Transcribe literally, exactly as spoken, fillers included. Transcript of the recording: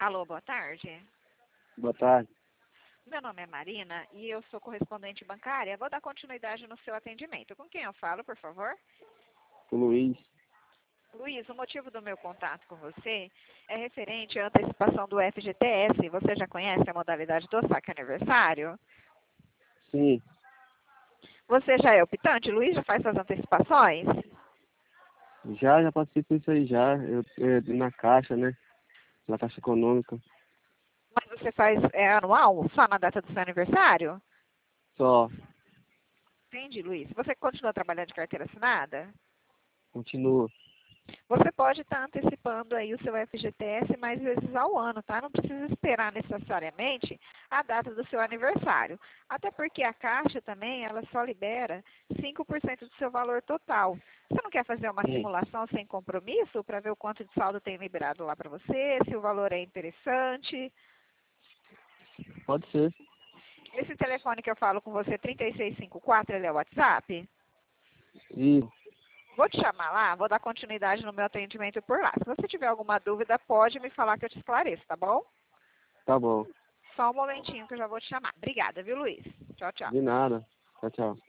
Alô, boa tarde. Boa tarde. Meu nome é Marina e eu sou correspondente bancária. Vou dar continuidade no seu atendimento. Com quem eu falo, por favor? O Luiz. Luiz, o motivo do meu contato com você é referente à antecipação do F G T S. Você já conhece a modalidade do saque aniversário? Sim, Você já é optante, Luiz? Já faz suas antecipações? já, já participo disso aí já. Eu, é, na Caixa, né? Na Caixa Econômica. Mas você faz é, anual, só na data do seu aniversário? Só. Entendi, Luiz. Você continua trabalhando de carteira assinada? Continua. Você pode estar antecipando aí o seu F G T S mais vezes ao ano, tá? Não precisa esperar necessariamente a data do seu aniversário. Até porque a Caixa também, ela só libera cinco por cento do seu valor total. Você não quer fazer uma Sim, simulação sem compromisso para ver o quanto de saldo tem liberado lá para você, se o valor é interessante? pode ser. Esse telefone que eu falo com você, trinta e seis cinquenta e quatro, ele é o WhatsApp? E Vou te chamar lá, vou dar continuidade no meu atendimento por lá. Se você tiver alguma dúvida, pode me falar que eu te esclareço, tá bom? tá bom. Só um momentinho que eu já vou te chamar. Obrigada, viu, Luiz? Tchau, tchau. De nada. Tchau, tchau.